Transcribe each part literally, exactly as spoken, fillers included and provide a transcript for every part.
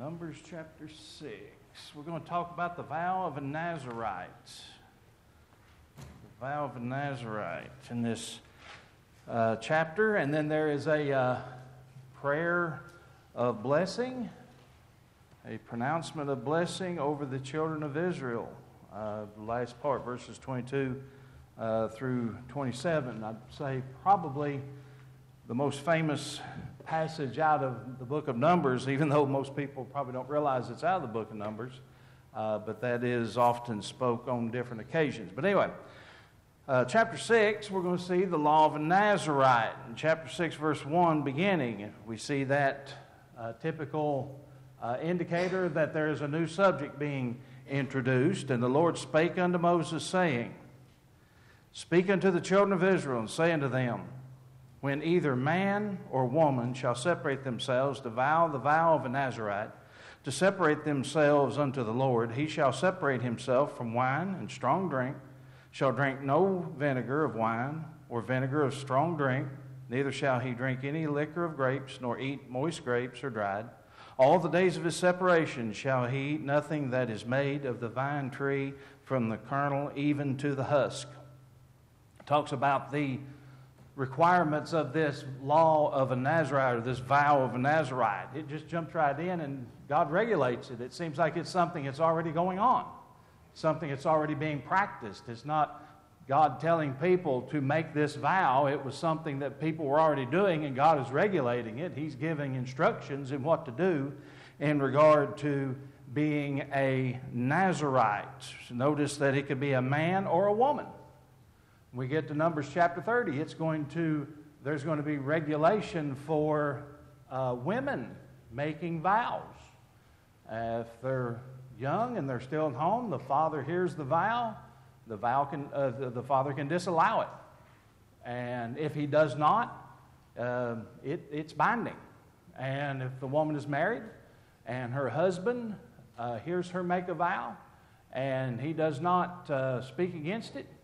Numbers chapter six. We're going to talk about the vow of a Nazarite. The vow of a Nazarite in this uh, chapter. And then there is a uh, prayer of blessing, a pronouncement of blessing over the children of Israel. Uh, the last part, verses twenty-two uh, through twenty-seven. I'd say probably the most famous passage out of the book of Numbers, even though most people probably don't realize it's out of the book of Numbers, uh, but that is often spoke on different occasions. But anyway, uh, chapter six, we're going to see the law of a Nazarite. In chapter six, verse one, beginning, we see that uh, typical uh, indicator that there is a new subject being introduced. And the Lord spake unto Moses, saying, Speak unto the children of Israel, and say unto them, When either man or woman shall separate themselves to vow the vow of a Nazarite, to separate themselves unto the Lord, he shall separate himself from wine and strong drink, shall drink no vinegar of wine or vinegar of strong drink, neither shall he drink any liquor of grapes, nor eat moist grapes or dried. All the days of his separation shall he eat nothing that is made of the vine tree from the kernel even to the husk. It talks about the requirements of this law of a Nazarite, or this vow of a Nazarite. It just jumps right in and God regulates it. It seems like it's something that's already going on, something that's already being practiced. It's not God telling people to make this vow. It was something that people were already doing, and God is regulating it. He's giving instructions in what to do in regard to being a Nazarite. Notice that it could be a man or a woman. When we get to Numbers chapter thirty, it's going to there's going to be regulation for uh, women making vows. Uh, if they're young and they're still at home, the father hears the vow. The vow can uh, the, the father can disallow it, and if he does not, uh, it, it's binding. And if the woman is married and her husband uh, hears her make a vow, and he does not uh, speak against it,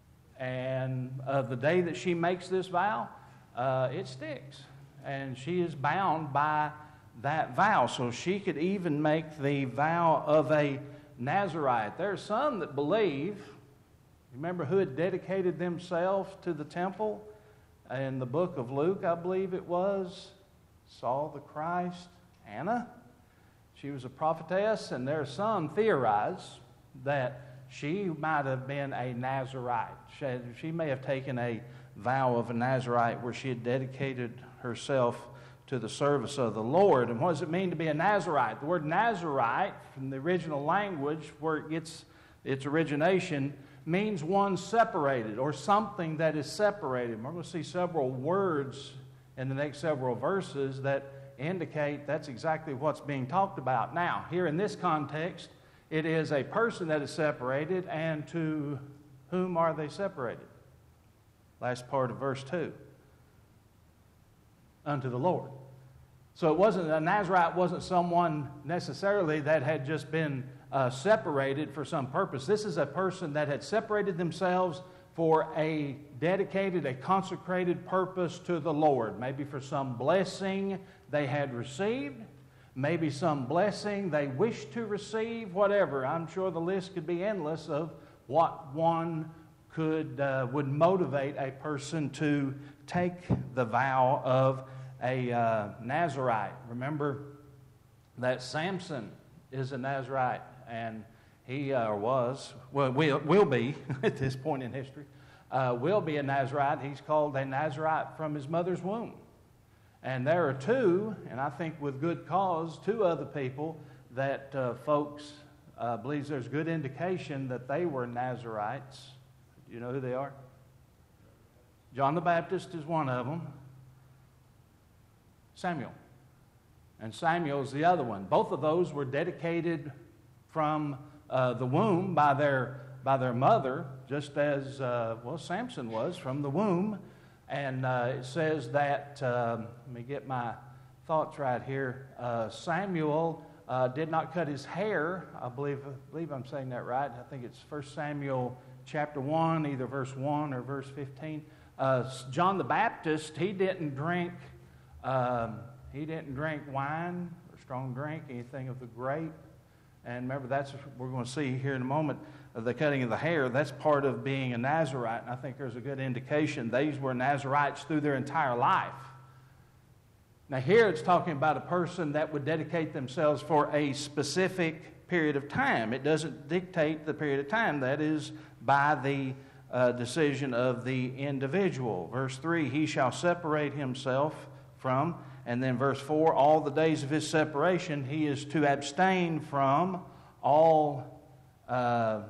and uh, the day that she makes this vow, uh, it sticks. And she is bound by that vow. So she could even make the vow of a Nazarite. There are some that believe, remember who had dedicated themselves to the temple? In the book of Luke, I believe it was, saw the Christ, Anna. She was a prophetess, and there are some theorize that she might have been a Nazarite. She, she may have taken a vow of a Nazarite where she had dedicated herself to the service of the Lord. And what does it mean to be a Nazarite? The word Nazarite, from the original language where it gets its origination, means one separated, or something that is separated. And we're going to see several words in the next several verses that indicate that's exactly what's being talked about. Now, here in this context, it is a person that is separated, and to whom are they separated? Last part of verse two. Unto the Lord. So it wasn't, a Nazarite wasn't someone necessarily that had just been uh, separated for some purpose. This is a person that had separated themselves for a dedicated, a consecrated purpose to the Lord. Maybe for some blessing they had received. Maybe some blessing they wish to receive, whatever. I'm sure the list could be endless of what one could uh, would motivate a person to take the vow of a uh, Nazarite. Remember that Samson is a Nazarite, and he uh, was, well, will, will be at this point in history, uh, will be a Nazarite. He's called a Nazarite from his mother's womb. And there are two, and I think with good cause, two other people that uh, folks uh, believes there's good indication that they were Nazarites. Do you know who they are? John the Baptist is one of them. Samuel. And Samuel's the other one. Both of those were dedicated from uh, the womb by their by their mother, just as, uh, well, Samson was from the womb. And uh, it says that, uh, let me get my thoughts right here, uh, Samuel uh, did not cut his hair. I believe, I believe I'm saying that right. I think it's First Samuel chapter one, either verse one or verse fifteen. Uh, John the Baptist, he didn't drink, um, he didn't drink wine or strong drink, anything of the grape. And remember, that's we're going to see here in a moment, uh, the cutting of the hair. That's part of being a Nazirite. And I think there's a good indication these were Nazirites through their entire life. Now here it's talking about a person that would dedicate themselves for a specific period of time. It doesn't dictate the period of time. That is by the uh, decision of the individual. Verse three, he shall separate himself from, and then verse four, all the days of his separation, he is to abstain from all, uh,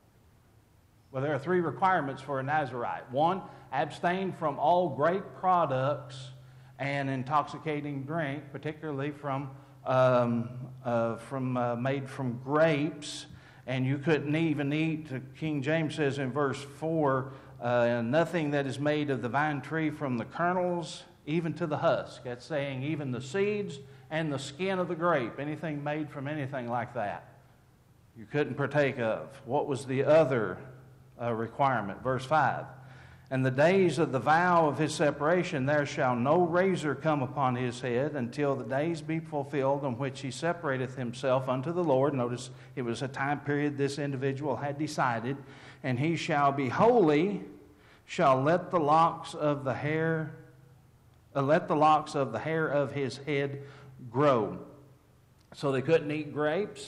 well, there are three requirements for a Nazirite. One, abstain from all grape products and intoxicating drink, particularly from um, uh, from uh, made from grapes. And you couldn't even eat, King James says in verse four, uh, nothing that is made of the vine tree from the kernels even to the husk. That's saying even the seeds and the skin of the grape, anything made from anything like that, you couldn't partake of. What was the other uh, requirement? Verse five, and the days of the vow of his separation, there shall no razor come upon his head until the days be fulfilled on which he separateth himself unto the Lord. Notice it was a time period this individual had decided. And he shall be holy, shall let the locks of the hair Uh, let the locks of the hair of his head grow. So they couldn't eat grapes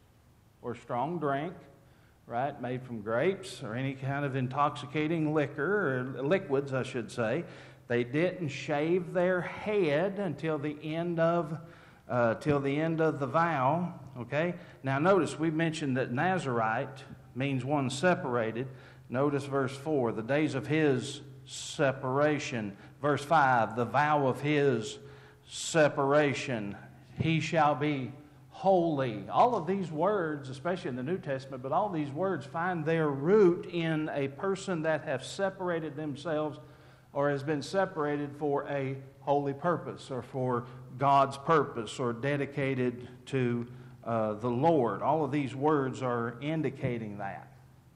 or strong drink, right, made from grapes or any kind of intoxicating liquor, or liquids, I should say. They didn't shave their head until the end of uh, till the end of the vow. Okay. Now notice we mentioned that Nazirite means one separated. Notice verse four, the days of his separation. Verse five, the vow of his separation. He shall be holy. All of these words, especially in the New Testament, but all these words find their root in a person that have separated themselves or has been separated for a holy purpose or for God's purpose or dedicated to uh, the Lord. All of these words are indicating that.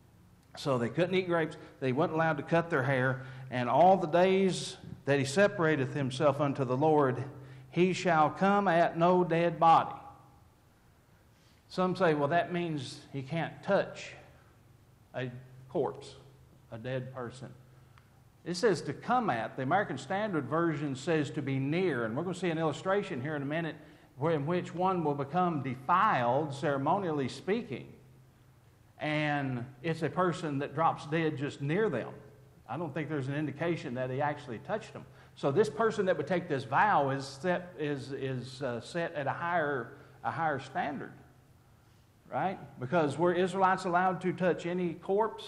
So they couldn't eat grapes. They weren't allowed to cut their hair. And all the days that he separateth himself unto the Lord, he shall come at no dead body. Some say, well, that means he can't touch a corpse, a dead person. It says to come at. The American Standard Version says to be near. And we're going to see an illustration here in a minute in which one will become defiled, ceremonially speaking. And it's a person that drops dead just near them. I don't think there's an indication that he actually touched them. So this person that would take this vow is set is is uh, set at a higher a higher standard, right? Because were Israelites allowed to touch any corpse?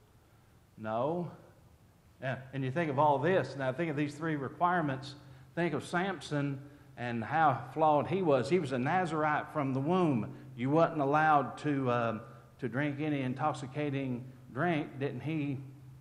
No. Yeah. And you think of all this. Now think of these three requirements. Think of Samson and how flawed he was. He was a Nazirite from the womb. You wasn't allowed to uh, to drink any intoxicating drink. Didn't he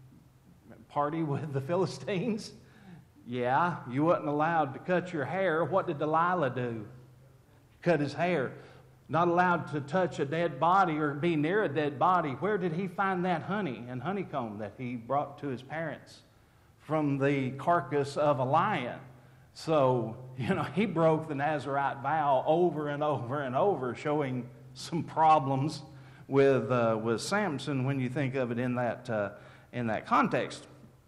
party with the Philistines? Yeah. You wasn't allowed to cut your hair. What did Delilah do? Cut his hair. Not allowed to touch a dead body or be near a dead body. Where did he find that honey and honeycomb that he brought to his parents? From the carcass of a lion. So, you know, he broke the Nazirite vow over and over and over, showing some problems with uh, with Samson when you think of it in that uh, in that context.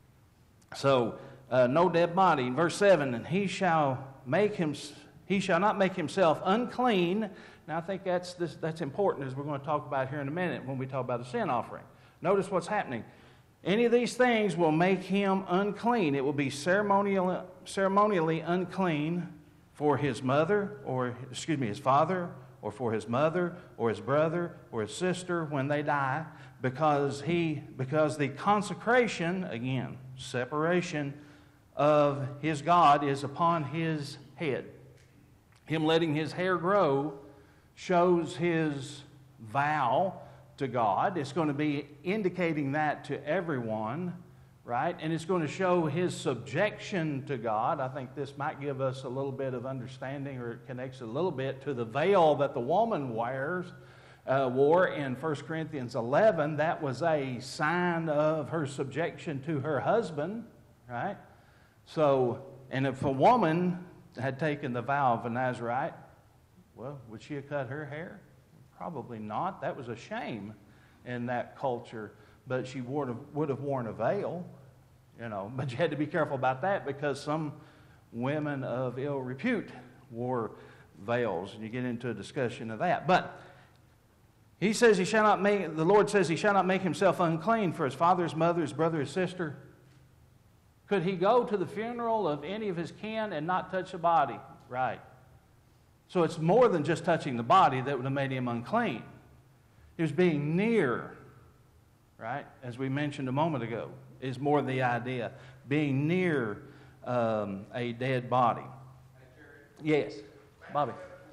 So, uh, no dead body. Verse seven, and he shall make him, he shall not make himself unclean. Now, I think that's this, that's important, as we're going to talk about here in a minute when we talk about a sin offering. Notice what's happening. Any of these things will make him unclean. It will be ceremonially, ceremonially unclean for his mother, or excuse me, his father, or for his mother, or his brother, or his sister when they die, because he, because the consecration, again, separation of his God is upon his head. Him letting his hair grow shows his vow to God. It's going to be indicating that to everyone, right? And it's going to show his subjection to God. I think this might give us a little bit of understanding, or it connects a little bit to the veil that the woman wears, uh, wore in First Corinthians eleven. That was a sign of her subjection to her husband, right? So, and if a woman had taken the vow of a Nazirite, Well, would she have cut her hair? Probably not. That was a shame in that culture. But she would have, would have worn a veil, you know. But you had to be careful about that because some women of ill repute wore veils, and you get into a discussion of that. But he says he shall not make, the Lord says he shall not make himself unclean for his father, his mother, his brother, his sister. Could he go to the funeral of any of his kin and not touch the body? Right. So it's more than just touching the body that would have made him unclean. He was being near, right, as we mentioned a moment ago, is more the idea. Being near um, a dead body. Yes, Bobby.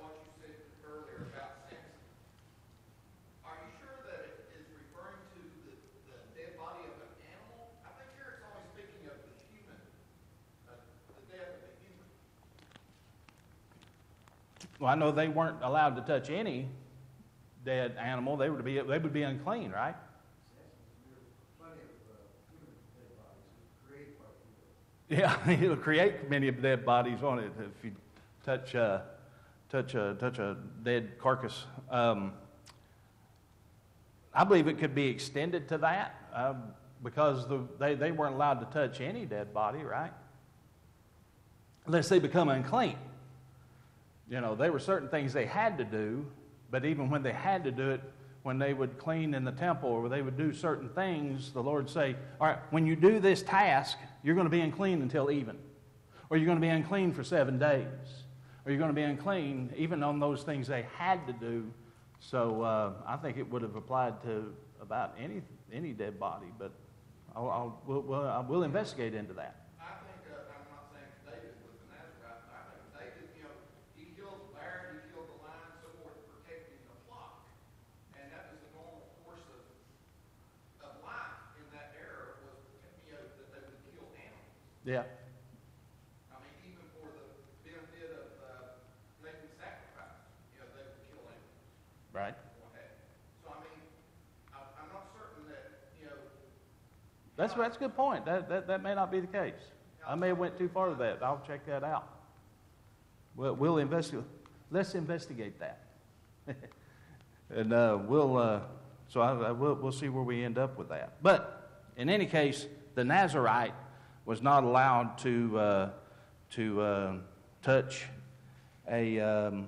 Well, I know they weren't allowed to touch any dead animal. They would be they would be unclean, right? Yeah, it'll create many of dead bodies on it if you touch uh, touch a touch a dead carcass. Um, I believe it could be extended to that uh, because the, they they weren't allowed to touch any dead body, right? Unless they become unclean. You know, there were certain things they had to do, but even when they had to do it, when they would clean in the temple or they would do certain things, the Lord would say, all right, when you do this task, you're going to be unclean until even. Or you're going to be unclean for seven days. Or you're going to be unclean even on those things they had to do. So uh, I think it would have applied to about any any dead body, but I'll, I'll, we'll, we'll, we'll investigate into that. Yeah. I mean, even for the benefit of uh, making sacrifice, you know, they would kill animals. Right. So, I mean, I, I'm not certain that, you know. That's that's a good point. That, that that may not be the case. I may have went too far with that. I'll check that out. We'll, we'll investigate. Let's investigate that. and uh, we'll, uh, so I, I, we'll, we'll see where we end up with that. But in any case, the Nazirite was not allowed to uh, to uh, touch a um,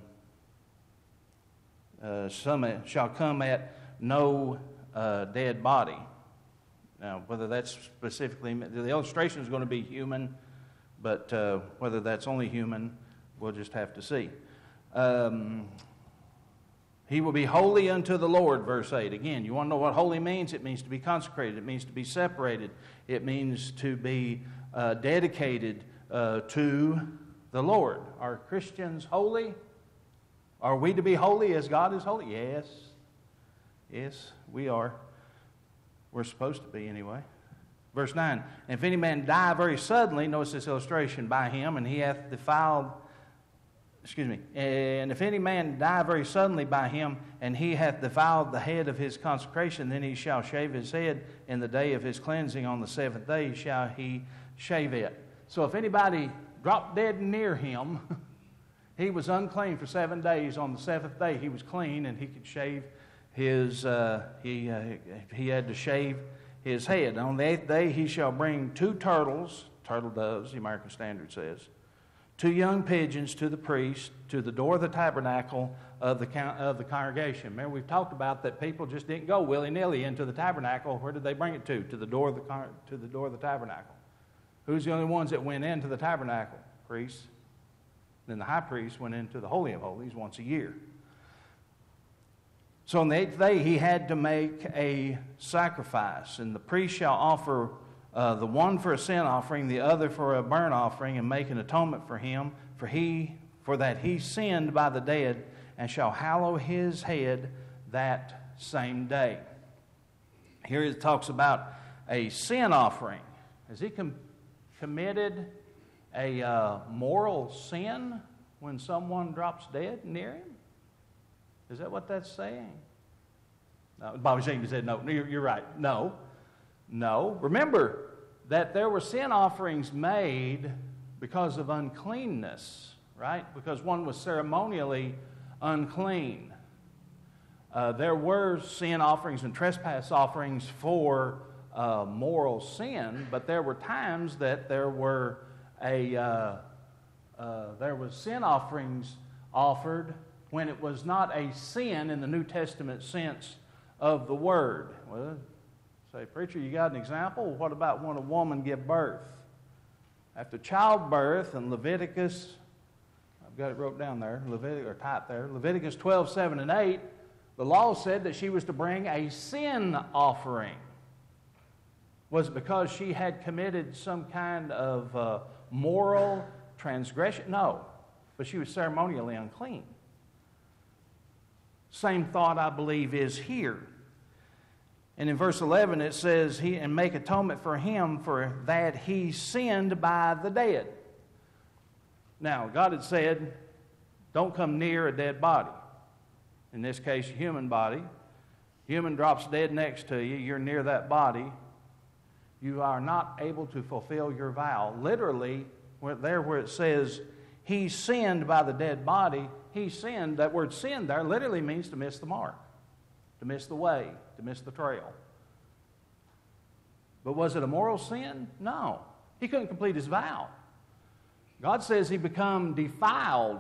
uh, some shall come at no uh, dead body. Now, whether that's specifically the illustration is going to be human, but uh, whether that's only human, we'll just have to see. Um, He will be holy unto the Lord, verse eight. Again, you want to know what holy means? It means to be consecrated. It means to be separated. It means to be uh, dedicated uh, to the Lord. Are Christians holy? Are we to be holy as God is holy? Yes. Yes, we are. We're supposed to be anyway. Verse nine, and if any man die very suddenly, notice this illustration, by him, and he hath defiled Excuse me. And if any man die very suddenly by him, and he hath defiled the head of his consecration, then he shall shave his head in the day of his cleansing. On the seventh day shall he shave it. So if anybody dropped dead near him, he was unclean for seven days. On the seventh day he was clean, and he could shave his. Uh, he uh, he had to shave his head. And on the eighth day he shall bring two turtles, turtle doves, the American Standard says. Two young pigeons to the priest, to the door of the tabernacle of the of the congregation. Remember, we've talked about that people just didn't go willy-nilly into the tabernacle. Where did they bring it to? To the door of the to the door of the tabernacle. Who's the only ones that went into the tabernacle? Priests. Then the high priest went into the Holy of Holies once a year. So on the eighth day he had to make a sacrifice, and the priest shall offer Uh, the one for a sin offering, the other for a burnt offering, and make an atonement for him, for he, for that he sinned by the dead, and shall hallow his head that same day. Here it talks about a sin offering. Has he com- committed a uh, moral sin when someone drops dead near him? Is that what that's saying? No, Bobby Jenkins said no. You're, you're right. No. No. Remember that there were sin offerings made because of uncleanness, right? Because one was ceremonially unclean. Uh, there were sin offerings and trespass offerings for uh, moral sin, but there were times that there were a uh, uh, there was sin offerings offered when it was not a sin in the New Testament sense of the word. Well, say, preacher, you got an example? What about when a woman give birth? After childbirth in Leviticus, I've got it wrote down there, Leviticus or typed there, Leviticus twelve, seven, and eight. The law said that she was to bring a sin offering. Was it because she had committed some kind of uh, moral transgression? No, but she was ceremonially unclean. Same thought, I believe, is here. And in verse eleven it says, "He and make atonement for him for that he sinned by the dead." Now, God had said, don't come near a dead body. In this case, a human body. Human drops dead next to you. You're near that body. You are not able to fulfill your vow. Literally, where, there where it says, he sinned by the dead body, he sinned, that word sin there literally means to miss the mark, to miss the way, to miss the trail. But was it a moral sin? No. He couldn't complete his vow. God says he become defiled,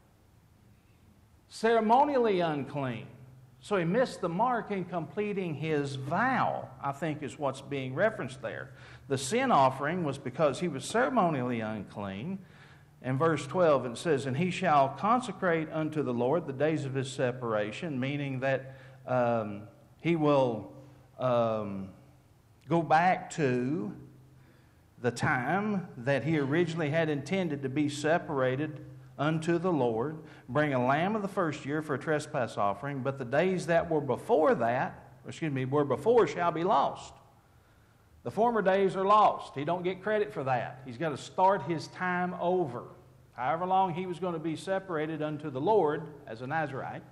ceremonially unclean. So he missed the mark in completing his vow, I think is what's being referenced there. The sin offering was because he was ceremonially unclean. In verse twelve it says, "And he shall consecrate unto the Lord the days of his separation," meaning that um, he will um, go back to the time that he originally had intended to be separated unto the Lord, bring a lamb of the first year for a trespass offering, but the days that were before that, excuse me, were before shall be lost. The former days are lost. He don't get credit for that. He's got to start his time over. However long he was going to be separated unto the Lord as a Nazirite.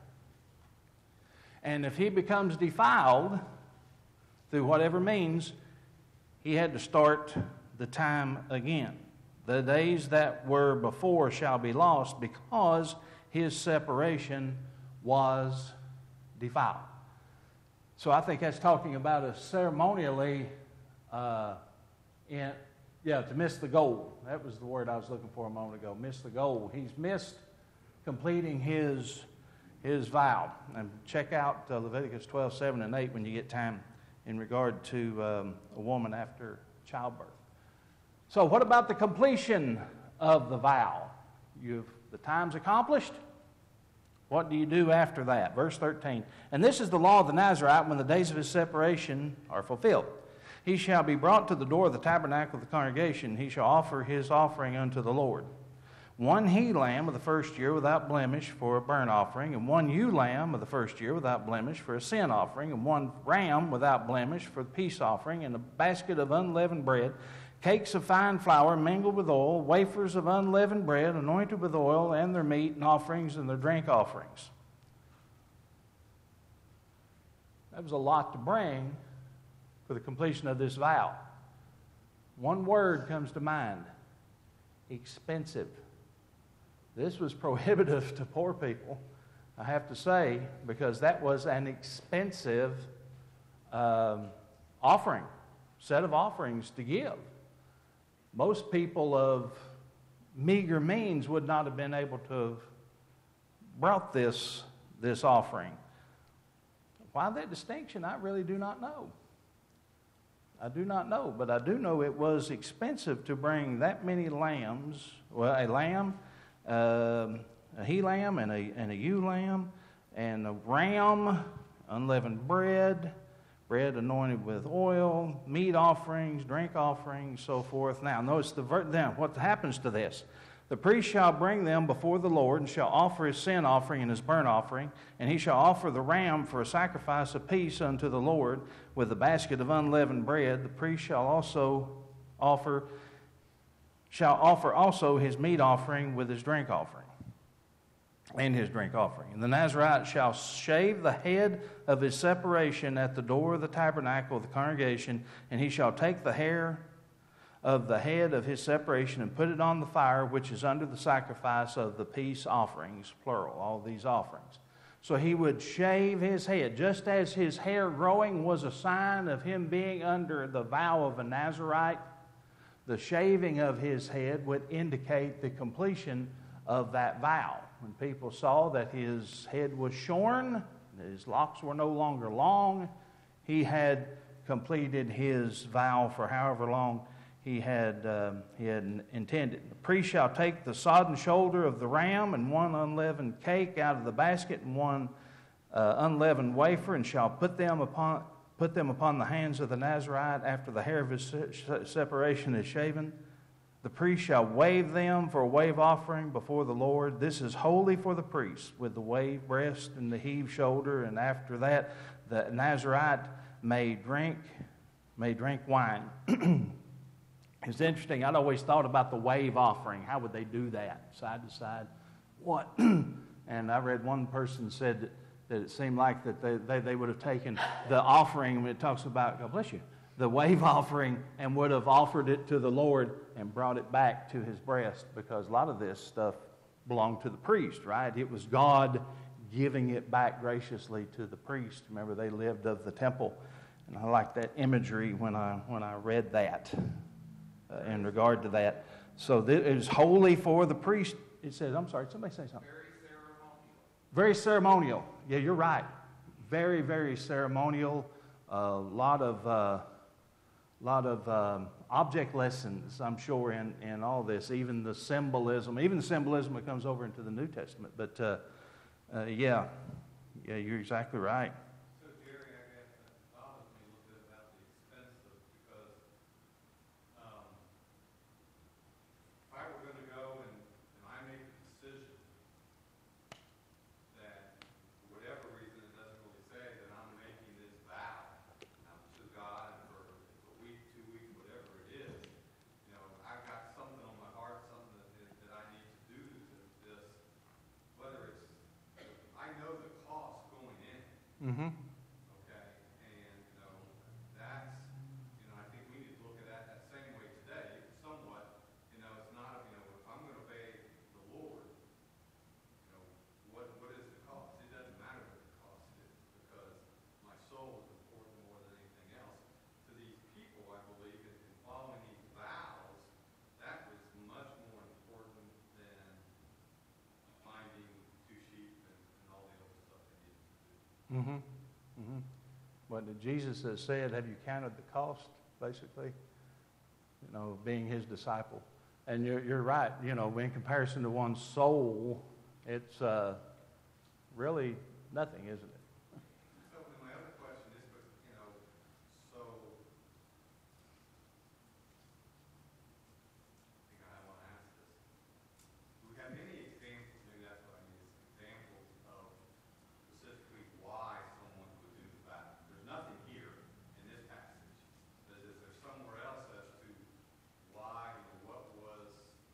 And if he becomes defiled through whatever means, he had to start the time again. The days that were before shall be lost because his separation was defiled. So I think that's talking about a ceremonially, uh, in, yeah, to miss the goal. That was the word I was looking for a moment ago, miss the goal. He's missed completing his, his vow. And check out uh, Leviticus twelve, seven, and eight when you get time in regard to um, a woman after childbirth. So what about the completion of the vow? You've, the time's accomplished. What do you do after that? Verse thirteen. "And this is the law of the Nazirite when the days of his separation are fulfilled. He shall be brought to the door of the tabernacle of the congregation. He shall offer his offering unto the Lord. One he-lamb of the first year without blemish for a burnt offering, and one ewe-lamb of the first year without blemish for a sin offering, and one ram without blemish for the peace offering, and a basket of unleavened bread, cakes of fine flour mingled with oil, wafers of unleavened bread anointed with oil, and their meat and offerings and their drink offerings." That was a lot to bring for the completion of this vow. One word comes to mind: expensive. This was prohibitive to poor people, I have to say, because that was an expensive um, offering, set of offerings to give. Most people of meager means would not have been able to have brought this, this offering. Why that distinction, I really do not know. I do not know, but I do know it was expensive to bring that many lambs, well, a lamb, uh, a he-lamb and a, and a ewe-lamb, and a ram, unleavened bread, bread anointed with oil, meat offerings, drink offerings, so forth. Now, notice the ver- then what happens to this. "The priest shall bring them before the Lord, and shall offer his sin offering and his burnt offering, and he shall offer the ram for a sacrifice of peace unto the Lord with a basket of unleavened bread. The priest shall also offer, shall offer also his meat offering with his drink offering, and his drink offering. And the Nazirite shall shave the head of his separation at the door of the tabernacle of the congregation, and he shall take the hair of the head of his separation and put it on the fire which is under the sacrifice of the peace offerings, plural, all these offerings. So he would shave his head, just as his hair growing was a sign of him being under the vow of a Nazirite. The shaving of his head would indicate the completion of that vow. When people saw that his head was shorn, his locks were no longer long, he had completed his vow for however long he had um, he had intended. The priest shall take the sodden shoulder of the ram and one unleavened cake out of the basket and one uh, unleavened wafer, and shall put them upon put them upon the hands of the Nazirite after the hair of his se- separation is shaven. The priest shall wave them for a wave offering before the Lord. This is holy for the priest, with the wave breast and the heave shoulder, and after that the Nazirite may drink may drink wine. It's interesting. I'd always thought about the wave offering. How would they do that? Side to side? What? And I read one person said that, that it seemed like that they, they, they would have taken the offering, when it talks about, God bless you, the wave offering, and would have offered it to the Lord and brought it back to his breast, because a lot of this stuff belonged to the priest, right? It was God giving it back graciously to the priest. Remember, they lived of the temple. And I like that imagery when I when I read that. Uh, in regard to that. So this is holy for the priest. It says, I'm sorry, somebody say something. Very ceremonial. Very ceremonial. Yeah, you're right. Very, very ceremonial. A uh, lot of uh, lot of um, object lessons, I'm sure, in, in all this. Even the symbolism, even the symbolism that comes over into the New Testament. But uh, uh, yeah, yeah, you're exactly right. Mm-hmm. Okay, and you know that's you know I think we need to look at that that same way today, somewhat. You know, it's not you know if I'm going to obey the Lord, you know what what is the cost? It doesn't matter what the cost is, because my soul is important more than anything else. To these people, I believe, in, in following these vows, that was much more important than finding two sheep and, and all the other stuff they needed to do. Mm-hmm. Mm-hmm. What did Jesus has said, have you counted the cost, basically? You know, being his disciple. And you're, you're right, you know, in comparison to one's soul, it's uh, really nothing, isn't it? So my other question is, but, you know, so I think I want to ask this. Do we have any examples, maybe that's what I mean, is examples of specifically why someone would do that? There's nothing here in this passage. But is there somewhere else as to why, you know, what was,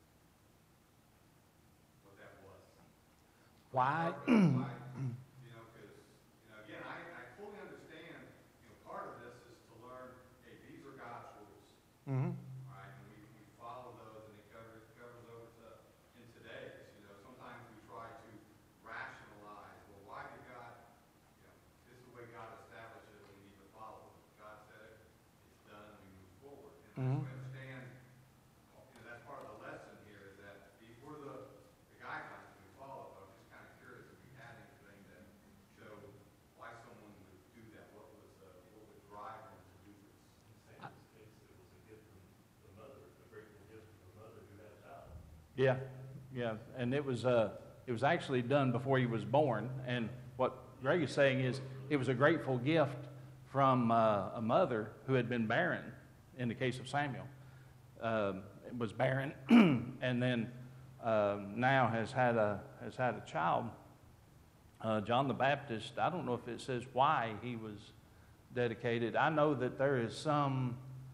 what that was? Why? Why, you know, because, you know, again, I, I fully understand, you know, part of this is to learn, hey, these are God's rules. Mm-hmm. Right, and we, we follow those, and it covers covers over to in today's. You know, sometimes we try to rationalize. Well, why did God? You know, this is the way God established it, and we need to follow it. God said it, it's done, and we move forward. And Mm-hmm. we understand. You know, that's part of the lesson here, is that these were the, the guidelines that we follow. But I'm just kind of curious if we had anything that showed why someone would do that. What was uh, what would drive them to do this? In Samuel's case, it was a gift from the mother, a grateful gift from the mother who had a child. Yeah, yeah, and it was uh, it was actually done before he was born. And what Greg is saying is, it was a grateful gift from uh, a mother who had been barren. In the case of Samuel, um, it was barren, and then um, now has had a has had a child. Uh, John the Baptist. I don't know if it says why he was dedicated. I know that there is some.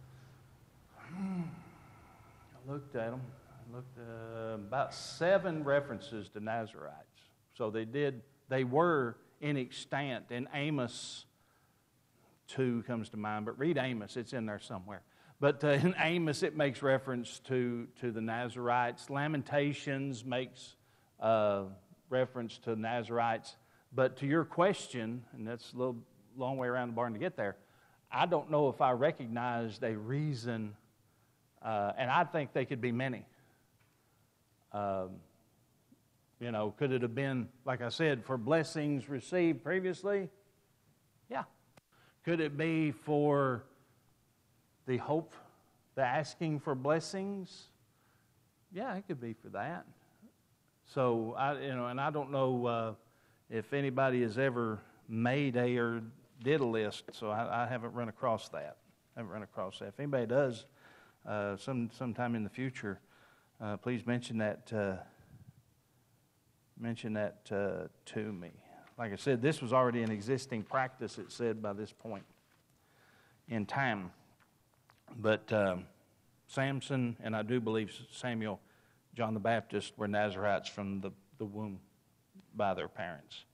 I looked at them. I looked uh, about seven references to Nazarites. So they did. They were in extant. And Amos two comes to mind, but read Amos. It's in there somewhere. But uh, in Amos, it makes reference to, to the Nazarites. Lamentations makes uh, reference to Nazarites. But to your question, and that's a little long way around the barn to get there, I don't know if I recognized a reason, uh, and I think they could be many. Um, you know, could it have been, like I said, for blessings received previously? Yeah. Could it be for the hope, the asking for blessings? Yeah, it could be for that. So, I, you know, and I don't know uh, if anybody has ever made a or did a list, so I, I haven't run across that. I haven't run across that. If anybody does, uh, some sometime in the future, uh, please mention that. Uh, mention that uh, to me. Like I said, this was already an existing practice. It said by this point in time, but um, Samson and I do believe Samuel, John the Baptist were Nazarites from the, the womb by their parents.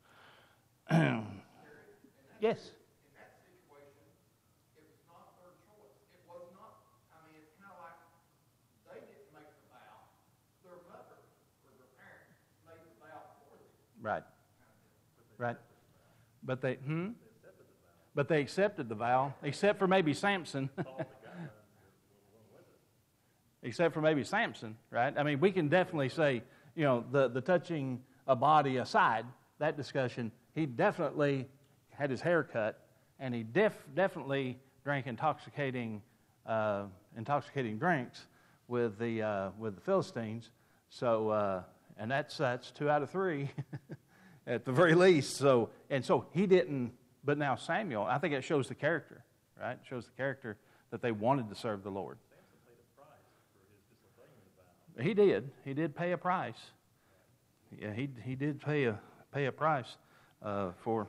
Yes. In that situation, it was not their choice. It was not, I mean, it's kind of like they didn't make the vow. Their mother or their parents made the vow for them. Right. Right. But they, hmm? But they accepted the vow, except for maybe Samson. Except for maybe Samson, right? I mean, we can definitely say, you know, the, the touching a body aside, that discussion, he definitely had his hair cut, and he def, definitely drank intoxicating uh, intoxicating drinks with the uh, with the Philistines. So, uh, and that's that's two out of three, at the very least. So, and so he didn't. But now Samuel, I think it shows the character, right? It shows the character that they wanted to serve the Lord. Samson paid a price for his disobeying the vow. He did. He did pay a price. Yeah, he he did pay a pay a price uh, for.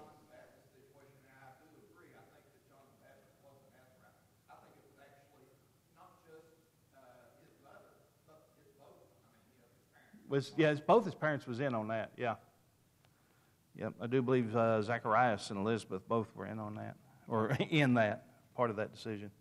Was yeah, it's both his parents was in on that. Yeah. Yep, I do believe uh, Zacharias and Elizabeth both were in on that, or in that part of that decision.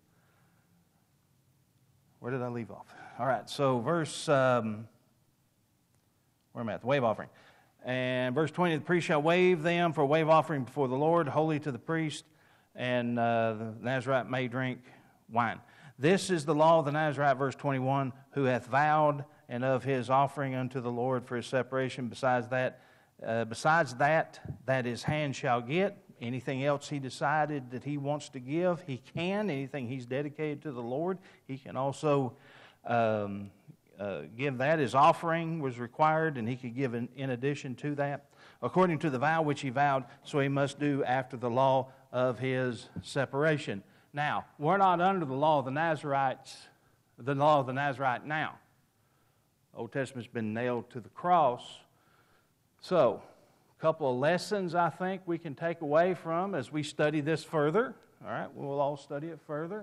Where did I leave off? All right, so verse, um, where am I at? The wave offering. And verse twenty, the priest shall wave them for a wave offering before the Lord, holy to the priest, and uh, the Nazarite may drink wine. This is the law of the Nazarite, verse twenty-one, who hath vowed, and of his offering unto the Lord for his separation. Besides that, uh, besides that, that his hand shall get. Anything else he decided that he wants to give, he can. Anything he's dedicated to the Lord, he can also um, uh, give that. His offering was required, and he could give in, in addition to that. According to the vow which he vowed, so he must do after the law of his separation. Now, we're not under the law of the Nazarites, the law of the Nazarite now. Old Testament's been nailed to the cross. So, a couple of lessons I think we can take away from as we study this further. All right, we'll all study it further.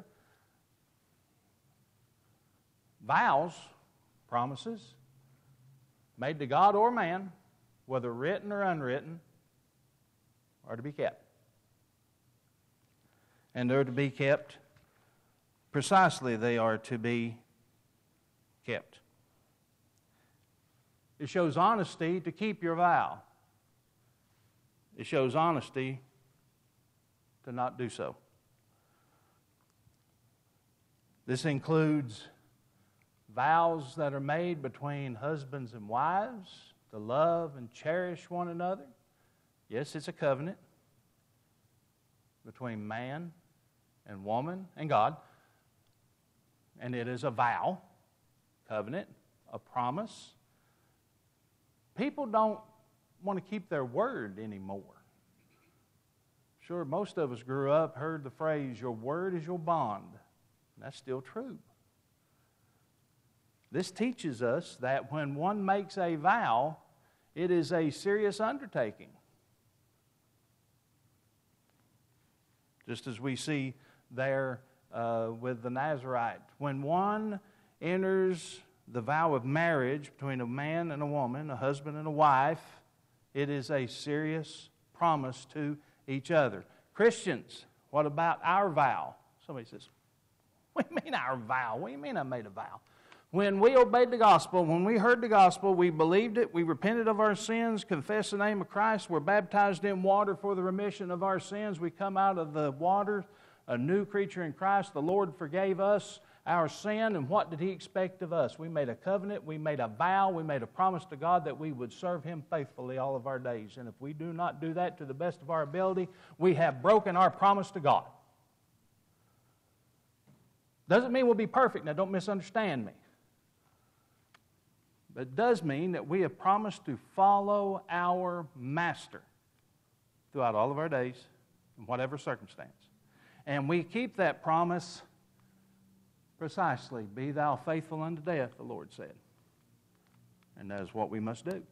Vows, promises, made to God or man, whether written or unwritten, are to be kept. And they're to be kept precisely, they are to be kept. It shows honesty to keep your vow. It shows honesty to not do so. This includes vows that are made between husbands and wives to love and cherish one another. Yes, it's a covenant between man and woman and God. And it is a vow, covenant, a promise. People don't want to keep their word anymore. Sure, most of us grew up, heard the phrase, your word is your bond. And that's still true. This teaches us that when one makes a vow, it is a serious undertaking. Just as we see there uh, with the Nazarite. When one enters the vow of marriage between a man and a woman, a husband and a wife, it is a serious promise to each other. Christians, what about our vow? Somebody says, What do you mean our vow? What do you mean I made a vow? When we obeyed the gospel, when we heard the gospel, we believed it, we repented of our sins, confessed the name of Christ, we're baptized in water for the remission of our sins. We come out of the water, a new creature in Christ. The Lord forgave us our sin, and what did He expect of us? We made a covenant, we made a vow, we made a promise to God that we would serve Him faithfully all of our days. And if we do not do that to the best of our ability, we have broken our promise to God. Doesn't mean we'll be perfect. Now, don't misunderstand me. But it does mean that we have promised to follow our Master throughout all of our days, in whatever circumstance. And we keep that promise precisely. Be thou faithful unto death, the Lord said. And that is what we must do.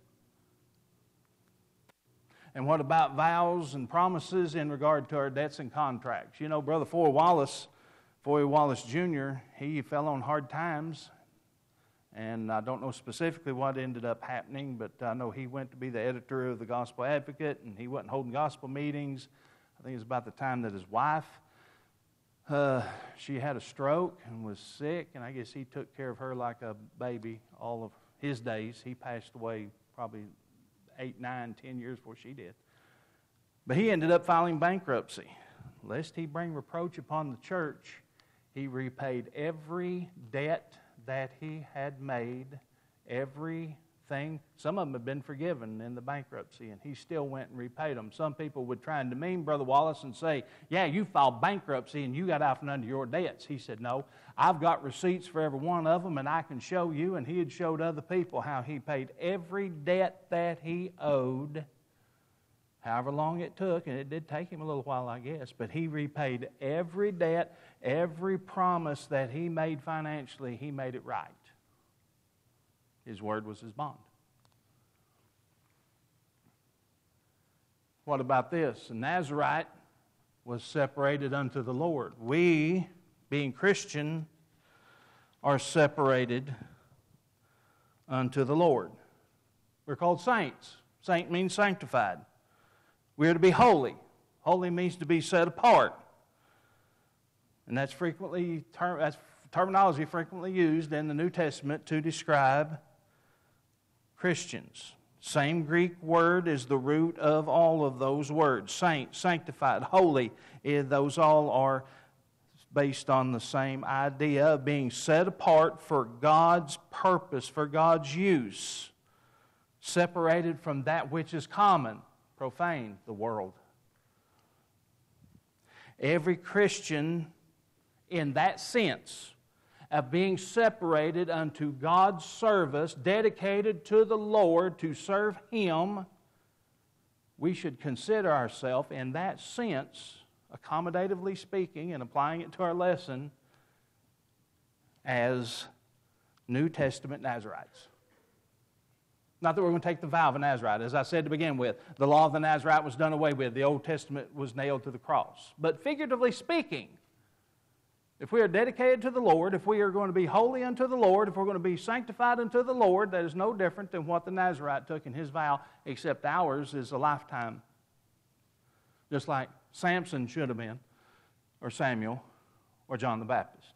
And what about vows and promises in regard to our debts and contracts? You know, Brother Foy Wallace, Foy Wallace Junior, he fell on hard times. And I don't know specifically what ended up happening, but I know he went to be the editor of the Gospel Advocate, and he wasn't holding gospel meetings. I think it was about the time that his wife, uh, she had a stroke and was sick, and I guess he took care of her like a baby all of his days. He passed away probably eight, nine, ten years before she did. But he ended up filing bankruptcy. Lest he bring reproach upon the church, he repaid every debt that he had made, everything. Some of them have been forgiven in the bankruptcy, and he still went and repaid them. Some people would try and demean Brother Wallace and say, yeah, you filed bankruptcy and you got out from under your debts. He said, no, I've got receipts for every one of them, and I can show you. And he had showed other people how he paid every debt that he owed, however long it took, and it did take him a little while, I guess, but he repaid every debt, every promise that he made financially, he made it right. His word was his bond. What about this? A Nazarite was separated unto the Lord. We, being Christian, are separated unto the Lord. We're called saints. Saint means sanctified. We are to be holy. Holy means to be set apart. And that's frequently term, that's terminology frequently used in the New Testament to describe Christians. Same Greek word is the root of all of those words. Saint, sanctified, holy, those all are based on the same idea of being set apart for God's purpose, for God's use. Separated from that which is common, profane, the world. Every Christian, in that sense of being separated unto God's service, dedicated to the Lord to serve Him, we should consider ourselves in that sense, accommodatively speaking and applying it to our lesson, as New Testament Nazarites. Not that we're going to take the vow of a Nazarite. As I said to begin with, the law of the Nazarite was done away with. The Old Testament was nailed to the cross. But figuratively speaking, if we are dedicated to the Lord, if we are going to be holy unto the Lord, if we're going to be sanctified unto the Lord, that is no different than what the Nazarite took in his vow, except ours is a lifetime. Just like Samson should have been, or Samuel, or John the Baptist.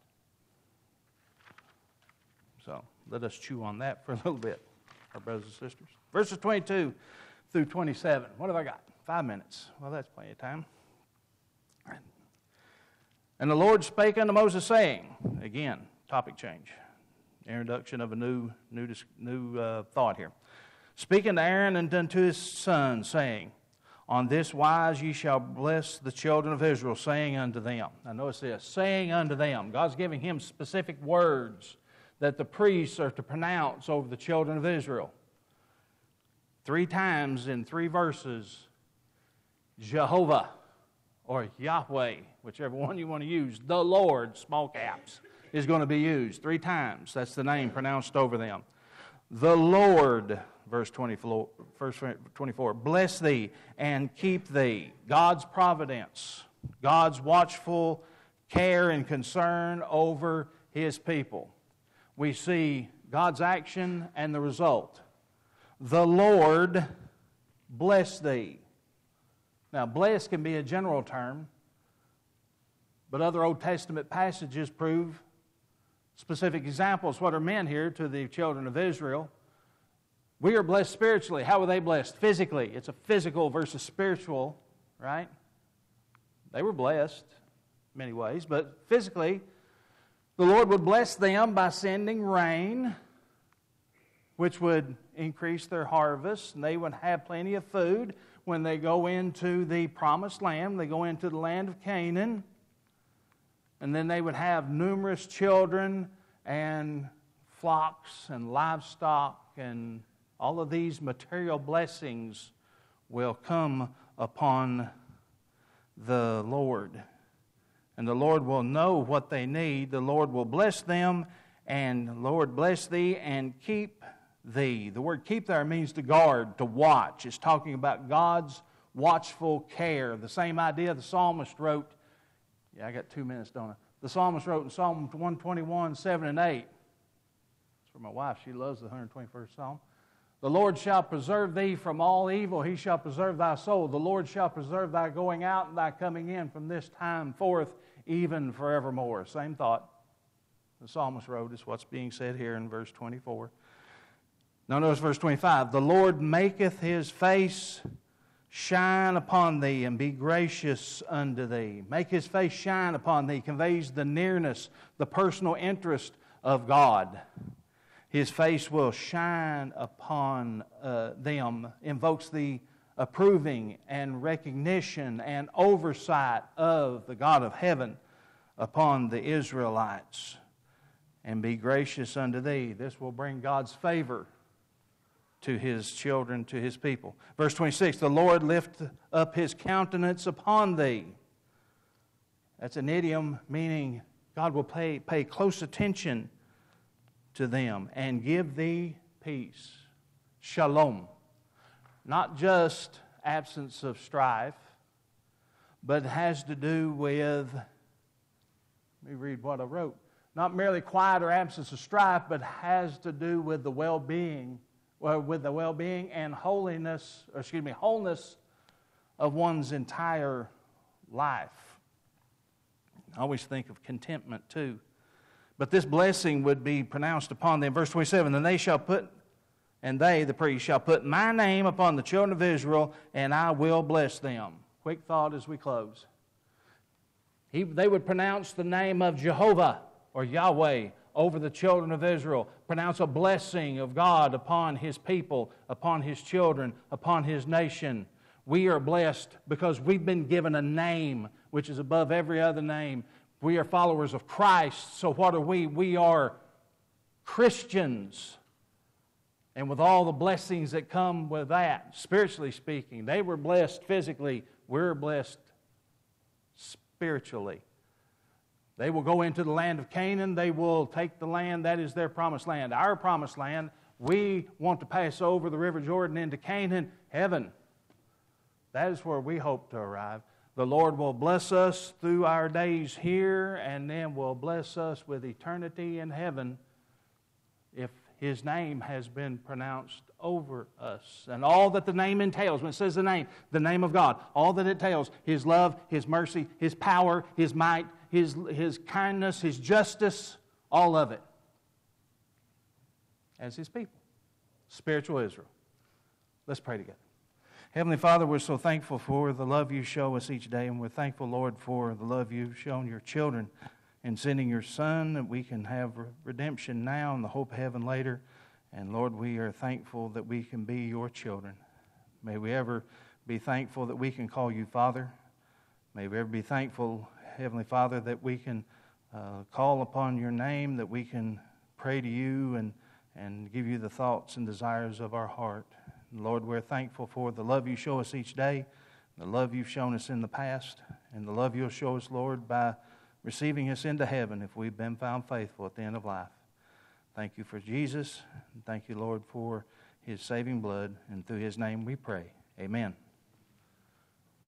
So let us chew on that for a little bit, our brothers and sisters. Verses twenty-two through twenty-seven. What have I got? Five minutes. Well, that's plenty of time. All right. And the Lord spake unto Moses, saying, again, topic change, introduction of a new new new uh, thought here. Speaking to Aaron and unto his sons, saying, on this wise ye shall bless the children of Israel, saying unto them. Now notice this, saying unto them. God's giving him specific words that the priests are to pronounce over the children of Israel. Three times in three verses, Jehovah or Yahweh, whichever one you want to use, the Lord, small caps, is going to be used three times. That's the name pronounced over them. The Lord, verse twenty-four, verse twenty-four, bless thee and keep thee. God's providence, God's watchful care and concern over His people. We see God's action and the result. The Lord bless thee. Now, bless can be a general term, But other Old Testament passages prove specific examples what are meant here to the children of Israel. We are blessed spiritually. How were they blessed? Physically. It's a physical versus spiritual, right? They were blessed in many ways, but physically, the Lord would bless them by sending rain, which would increase their harvest, and they would have plenty of food when they go into the promised land. They go into the land of Canaan, and then they would have numerous children and flocks and livestock, and all of these material blessings will come upon the Lord. And the Lord will know what they need. The Lord will bless them, and Lord bless thee and keep thee. The word keep there means to guard, to watch. It's talking about God's watchful care. The same idea the psalmist wrote. Yeah, I got two minutes, don't I? The psalmist wrote in Psalm one twenty-one, seven and eight. It's for my wife. She loves the one hundred twenty-first Psalm. The Lord shall preserve thee from all evil. He shall preserve thy soul. The Lord shall preserve thy going out and thy coming in from this time forth, even forevermore. Same thought the psalmist wrote is what's being said here in verse twenty-four. Now notice verse twenty-five. The Lord maketh his face shine upon thee and be gracious unto thee. Make his face shine upon thee conveys the nearness, the personal interest of God. His face will shine upon uh, them, invokes the approving and recognition and oversight of the God of heaven upon the Israelites. And be gracious unto thee. This will bring God's favor to his children, to his people. Verse twenty-six, the Lord lift up his countenance upon thee. That's an idiom meaning God will pay, pay close attention to them and give thee peace. Shalom. Not just absence of strife, but it has to do with, let me read what I wrote, not merely quiet or absence of strife, but has to do with the well-being, well, with the well-being and holiness, or excuse me, wholeness of one's entire life. I always think of contentment too. But this blessing would be pronounced upon them. Verse twenty-seven, and they shall put, and they, the priests, shall put my name upon the children of Israel, and I will bless them. Quick thought as we close. He, they would pronounce the name of Jehovah or Yahweh over the children of Israel. Pronounce a blessing of God upon his people, upon his children, upon his nation. We are blessed because we've been given a name which is above every other name. We are followers of Christ. So what are we? We are Christians. And with all the blessings that come with that, spiritually speaking, they were blessed physically. We're blessed spiritually. They will go into the land of Canaan. They will take the land. That is their promised land. Our promised land, we want to pass over the River Jordan into Canaan, heaven. That is where we hope to arrive. The Lord will bless us through our days here, and then will bless us with eternity in heaven if his name has been pronounced over us. And all that the name entails, when it says the name, the name of God, all that it entails, his love, his mercy, his power, his might, his, his kindness, his justice, all of it. As his people. Spiritual Israel. Let's pray together. Heavenly Father, we're so thankful for the love you show us each day, and we're thankful, Lord, for the love you've shown your children in sending your Son, that we can have redemption now and the hope of heaven later. And Lord, we are thankful that we can be your children. May we ever be thankful that we can call you Father. May we ever be thankful, Heavenly Father, that we can uh, call upon your name, that we can pray to you and, and give you the thoughts and desires of our heart. Lord, we're thankful for the love you show us each day, the love you've shown us in the past, and the love you'll show us, Lord, by receiving us into heaven if we've been found faithful at the end of life. Thank you for Jesus, and thank you, Lord, for his saving blood, and through his name we pray. Amen.